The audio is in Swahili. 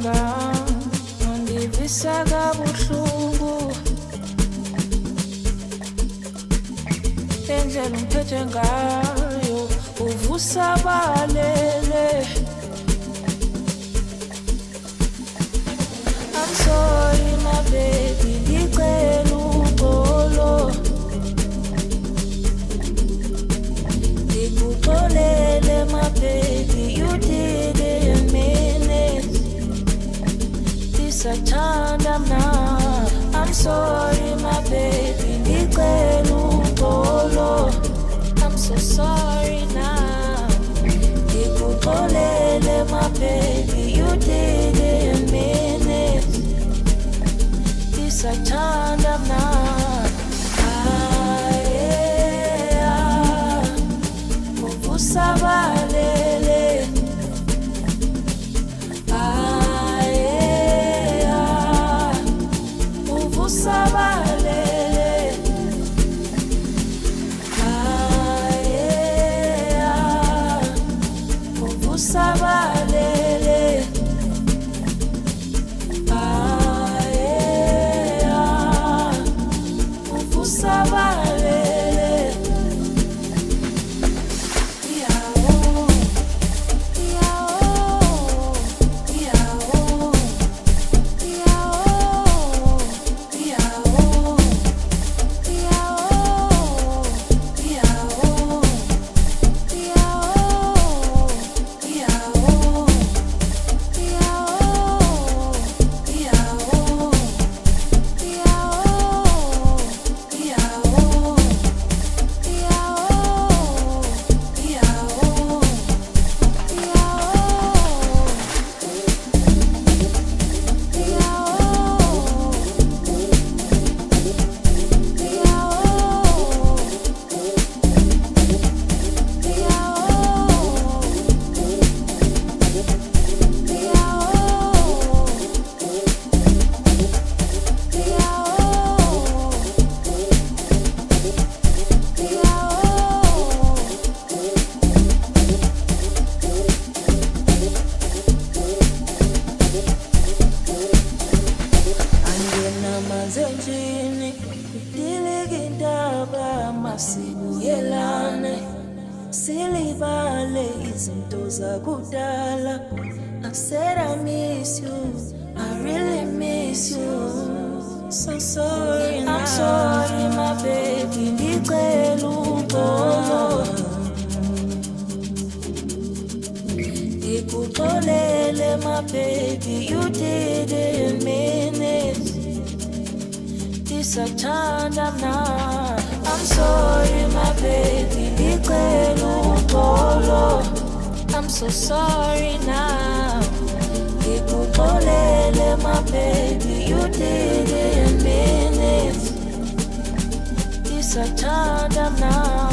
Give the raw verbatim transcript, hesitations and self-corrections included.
Ngiyacabanga ngivisa kabuhlungu indlela ungiphethe ngayo uvusa balele. I'm sorry my baby, ngicela uxolo ngikuxolele my baby, you didn't mean it. Ndisathanda mna. I'm sorry my baby, ngicela uxolo. I'm so sorry now. Ngikuxolele my baby, you didn't mean it. Ndisathanda mna. Usabalele aye uvusabalele aye uvusabalele aye uvusabalele. Zenjini diligindaba masibuyelane silibale izinto zakudala. I said I miss you, I really miss you. So sorry now. I'm sorry my baby, ngicela uxolo ngikuxolele my baby, you didn't mean it. Ndisathanda mna. I'm sorry my baby, ngicela uxolo. I'm so sorry now. Ngikuxolele my baby, you didn't mean it. Ndisathanda mna.